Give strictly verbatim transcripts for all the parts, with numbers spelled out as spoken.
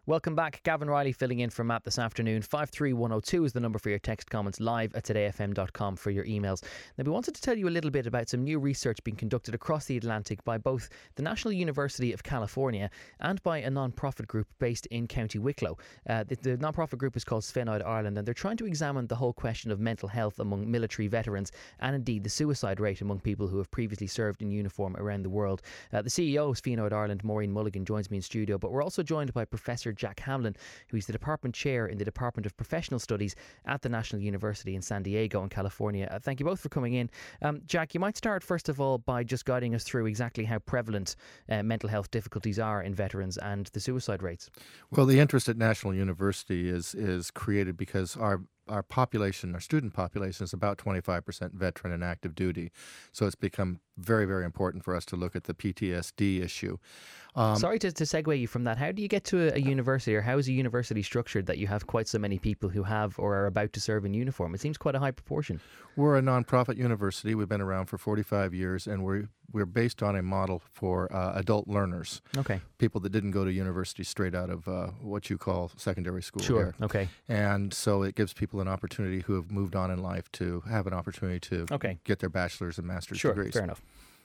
Welcome back. Gavin Riley filling in for Matt this afternoon. five three one oh two is the number for your text comments, live at today f m dot com for your emails. Now, we wanted to tell you a little bit about some new research being conducted across the Atlantic by both the National University of California and by a non-profit group based in County Wicklow. Uh, the, the non-profit group is called Sphenoid Ireland, and they're trying to examine the whole question of mental health among military veterans and indeed the suicide rate among people who have previously served in uniform around the world. Uh, the C E O of Sphenoid Ireland, Maureen Mulligan, joins me in studio, but we're also joined by Professor Jack Hamlin, who is the Department Chair in the Department of Professional Studies at the National University in San Diego in California. Uh, thank you both for coming in. Um, Jack, you might start first of all by just guiding us through exactly how prevalent uh, mental health difficulties are in veterans and the suicide rates. Well, the interest at National University is is created because our our population, our student population, is about twenty-five percent veteran and active duty. So it's become very, very important for us to look at the P T S D issue. Um, Sorry to, to segue you from that. How do you get to a, a university, or how is a university structured that you have quite so many people who have or are about to serve in uniform? It seems quite a high proportion. We're a non-profit university. We've been around for forty-five years, and we're we're based on a model for uh, adult learners. Okay. People that didn't go to university straight out of uh, what you call secondary school. Sure. Here. Okay. And so it gives people an opportunity who have moved on in life to have an opportunity to okay. get their bachelor's and master's sure, degrees. Fair enough.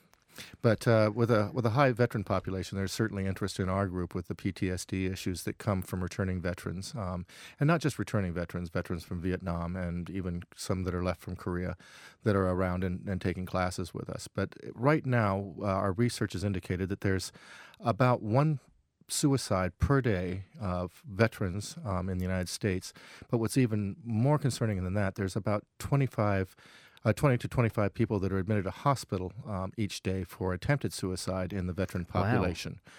But uh, with a with a high veteran population, there's certainly interest in our group with the P T S D issues that come from returning veterans, um, and not just returning veterans, veterans from Vietnam and even some that are left from Korea that are around and, and taking classes with us. But right now, uh, our research has indicated that there's about one suicide per day of veterans um, in the United States. But what's even more concerning than that, there's about twenty-five Uh, twenty to twenty-five people that are admitted to hospital um, each day for attempted suicide in the veteran population. Wow.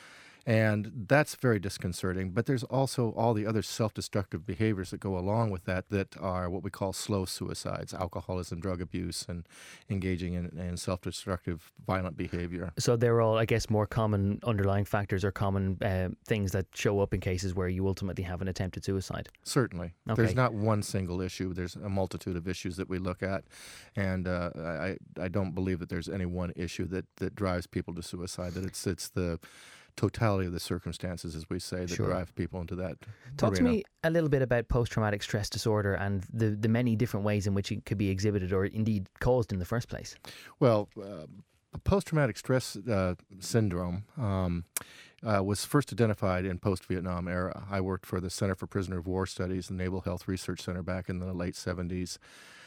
And that's very disconcerting. But there's also all the other self-destructive behaviors that go along with that that are what we call slow suicides, alcoholism, drug abuse, and engaging in, in self-destructive violent behavior. So they're all, I guess, more common underlying factors or common uh, things that show up in cases where you ultimately have an attempted suicide? Certainly. Okay. There's not one single issue. There's a multitude of issues that we look at. And uh, I, I don't believe that there's any one issue that, that drives people to suicide, that it's it's the totality of the circumstances, as we say, that sure. drive people into that Talk arena. to me a little bit about post-traumatic stress disorder and the, the many different ways in which it could be exhibited or indeed caused in the first place. Well, uh, post-traumatic stress uh, syndrome um, uh, was first identified in post-Vietnam era. I worked for the Center for Prisoner of War Studies, the Naval Health Research Center, back in the late seventies.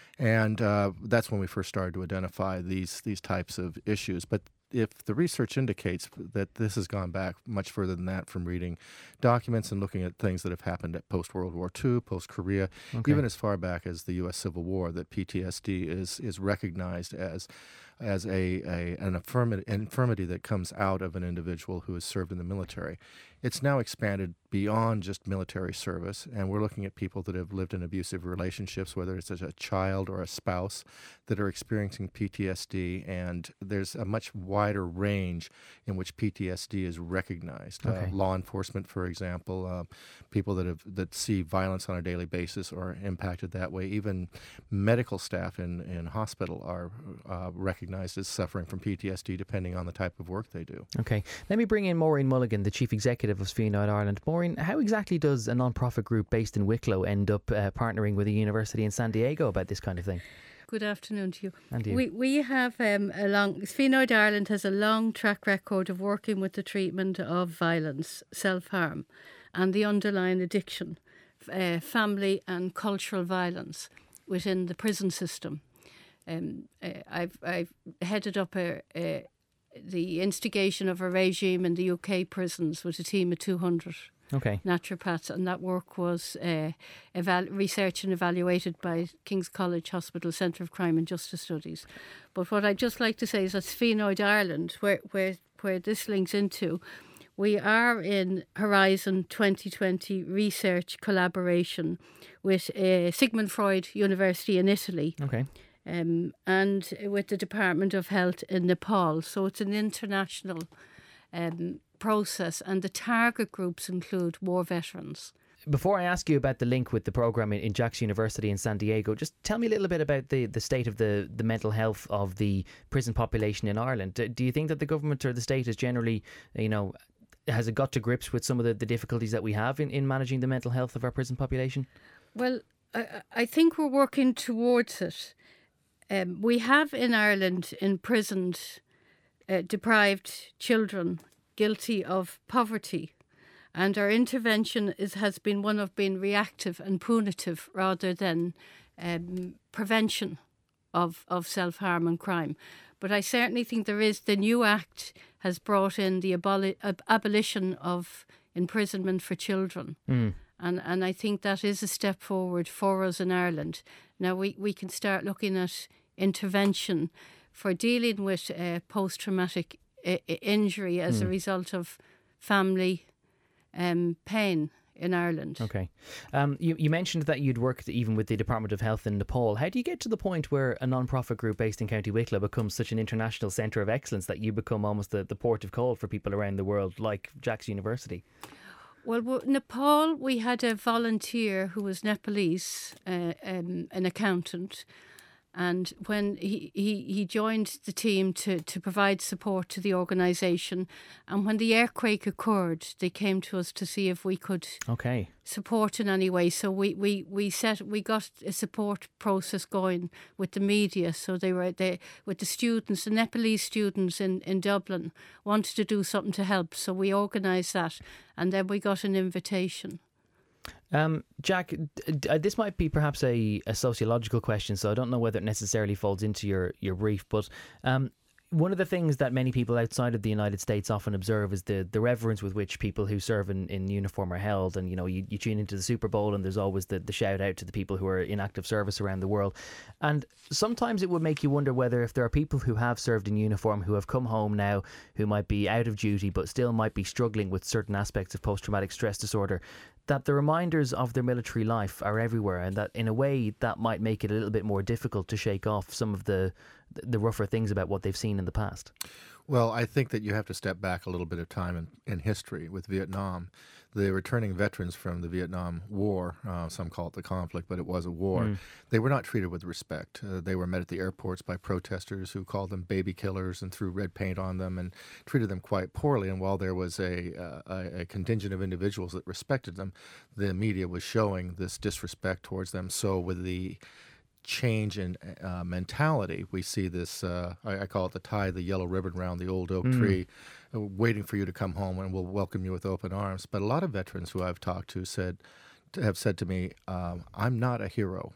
And uh, that's when we first started to identify these these types of issues. But if the research indicates that this has gone back much further than that, from reading documents and looking at things that have happened at post-World War Two, post-Korea, okay. even as far back as the U S Civil War, that P T S D is is recognized as as a, a an infirmity, infirmity that comes out of an individual who has served in the military. It's now expanded beyond just military service, and we're looking at people that have lived in abusive relationships, whether it's as a child or a spouse, that are experiencing P T S D, and there's a much wider range in which P T S D is recognized. Okay. Uh, law enforcement, for example, uh, people that have that see violence on a daily basis are impacted that way. Even medical staff in, in hospital are uh, recognized as suffering from P T S D, depending on the type of work they do. Okay. Let me bring in Maureen Mulligan, the Chief Executive of Sphenoid Ireland. Maureen, how exactly does a non-profit group based in Wicklow end up uh, partnering with a university in San Diego about this kind of thing? Good afternoon to you. And you. We we have um, a long Sphenoid Ireland has a long track record of working with the treatment of violence, self-harm, and the underlying addiction, uh, family and cultural violence within the prison system. Um, uh, I've I've headed up a, a the instigation of a regime in the U K prisons with a team of two hundred okay. naturopaths, and that work was uh, eval- researched and evaluated by King's College Hospital Centre of Crime and Justice Studies. But what I'd just like to say is that Sphenoid Ireland, where, where, where this links into, we are in Horizon twenty twenty research collaboration with uh, Sigmund Freud University in Italy. Okay. Um, and with the Department of Health in Nepal. So it's an international um, process, and the target groups include war veterans. Before I ask you about the link with the programme in, in Jack's University in San Diego, just tell me a little bit about the, the state of the, the mental health of the prison population in Ireland. Do, do you think that the government or the state is generally, you know, has it got to grips with some of the, the difficulties that we have in, in managing the mental health of our prison population? Well, I, I think we're working towards it. Um, we have in Ireland imprisoned uh, deprived children guilty of poverty, and our intervention is has been one of being reactive and punitive rather than um, prevention of, of self-harm and crime. But I certainly think there is, the new Act has brought in the aboli- ab- abolition of imprisonment for children. Mm. And and I think that is a step forward for us in Ireland. Now we, we can start looking at intervention for dealing with uh, post-traumatic I- I- injury as mm. a result of family um, pain in Ireland. Okay. Um, you, you mentioned that you'd worked even with the Department of Health in Nepal. How do you get to the point where a non-profit group based in County Wicklow becomes such an international centre of excellence that you become almost the, the port of call for people around the world, like Jack's University? Well, w- Nepal, we had a volunteer who was Nepalese, uh, um, an accountant, and when he, he, he joined the team to, to provide support to the organisation, and when the earthquake occurred, they came to us to see if we could okay. support in any way. So we, we, we set we got a support process going with the media. So they were they with the students, the Nepalese students in, in Dublin wanted to do something to help. So we organised that, and then we got an invitation. Um, Jack, d- d- this might be perhaps a, a sociological question, so I don't know whether it necessarily falls into your, your brief, but um, one of the things that many people outside of the United States often observe is the, the reverence with which people who serve in, in uniform are held. And, you know, you, you tune into the Super Bowl and there's always the, the shout out to the people who are in active service around the world. And sometimes it would make you wonder whether if there are people who have served in uniform who have come home now who might be out of duty but still might be struggling with certain aspects of post-traumatic stress disorder, that the reminders of their military life are everywhere, and that in a way that might make it a little bit more difficult to shake off some of the the rougher things about what they've seen in the past. Well, I think that you have to step back a little bit of time in, in history with Vietnam. The returning veterans from the Vietnam War, uh, some call it the conflict, but it was a war, mm. they were not treated with respect. Uh, they were met at the airports by protesters who called them baby killers and threw red paint on them and treated them quite poorly. And while there was a, uh, a, a contingent of individuals that respected them, the media was showing this disrespect towards them. So with the change in uh, mentality, we see this, uh, I, I call it the tie the yellow ribbon around the old oak mm. tree, uh, waiting for you to come home, and we'll welcome you with open arms. But a lot of veterans who I've talked to said, have said to me, um, I'm not a hero.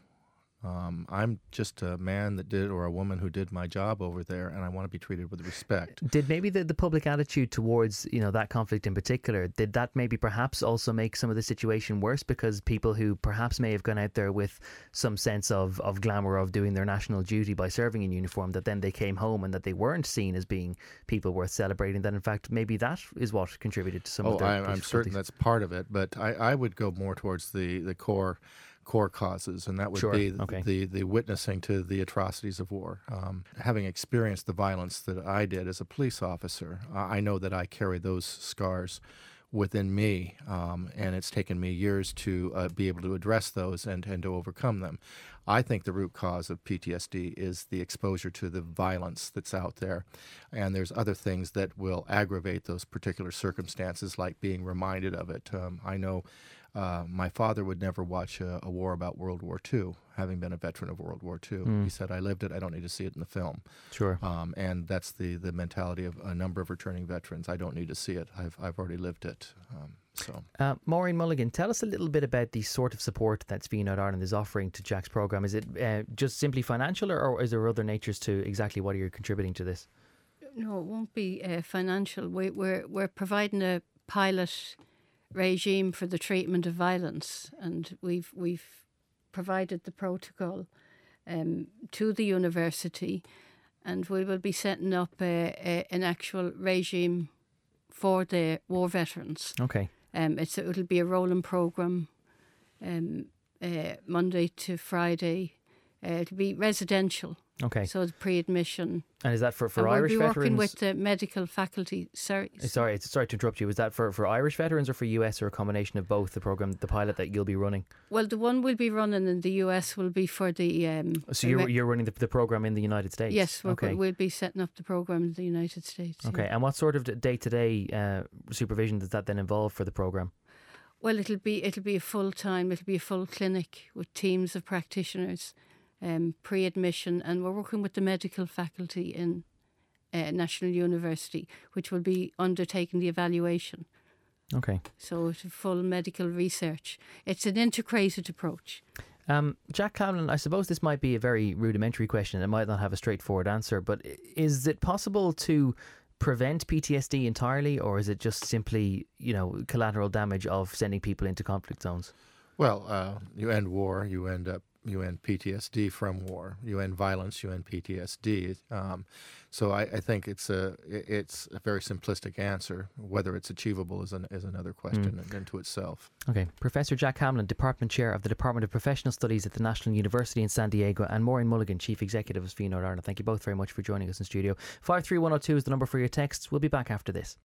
Um, I'm just a man that did, or a woman who did my job over there, and I want to be treated with respect. Did maybe the, the public attitude towards, you know, that conflict in particular, did that maybe perhaps also make some of the situation worse, because people who perhaps may have gone out there with some sense of, of glamour of doing their national duty by serving in uniform, that then they came home and that they weren't seen as being people worth celebrating, that in fact maybe that is what contributed to some oh, of the I, I'm certain that's part of it, but I, I would go more towards the, the core core causes, and that would sure. be the, okay. the the witnessing to the atrocities of war. Um, having experienced the violence that I did as a police officer, I know that I carry those scars within me, um, and it's taken me years to uh, be able to address those and, and to overcome them. I think the root cause of P T S D is the exposure to the violence that's out there, and there's other things that will aggravate those particular circumstances, like being reminded of it. Um, I know Uh, my father would never watch a, a war about World War Two, having been a veteran of World War Two. Mm. He said, I lived it, I don't need to see it in the film. Sure. Um, and that's the, the mentality of a number of returning veterans. I don't need to see it. I've, I've already lived it. Um, so, uh, Maureen Mulligan, tell us a little bit about the sort of support that Svín Out Ireland is offering to Jack's programme. Is it uh, just simply financial, or, or is there other natures to exactly what you're contributing to this? No, it won't be uh, financial. We, we're, we're providing a pilot regime for the treatment of violence, and we've we've provided the protocol um, to the university, and we will be setting up a, a, an actual regime for the war veterans. Okay. Um, it's it'll be a rolling program, um, uh, Monday to Friday. Uh, it'll be residential, Okay. So it's pre-admission. And is that for, for and Irish we'll be veterans? working with the medical faculty. Sorry. Sorry, it's- sorry to interrupt you. Is that for, for Irish veterans or for U S, or a combination of both, the programme, the pilot that you'll be running? Well, the one we'll be running in the U S will be for the... Um, So you're, Amer- you're running the, the programme in the United States? Yes, we're, okay. we'll be setting up the programme in the United States. Okay, yeah. and what sort of day-to-day uh, supervision does that then involve for the programme? Well, it'll be it'll be a full time. It'll be a full clinic with teams of practitioners, um, pre-admission, and we're working with the medical faculty in uh, National University, which will be undertaking the evaluation. Okay. So it's a full medical research. It's an integrated approach. Um, Jack Camlin, I suppose this might be a very rudimentary question. It might not have a straightforward answer, but i- is it possible to prevent P T S D entirely, or is it just simply, you know, collateral damage of sending people into conflict zones? Well, uh, you end war, you end up you end P T S D from war. You end violence, you end P T S D. Um, so I, I think it's a it's a very simplistic answer. Whether it's achievable is an, is another question mm. into itself. Okay, Professor Jack Camlin, Department Chair of the Department of Professional Studies at the National University in San Diego, and Maureen Mulligan, Chief Executive of Fee Northern Ireland. Thank you both very much for joining us in studio. five three one oh two is the number for your texts. We'll be back after this.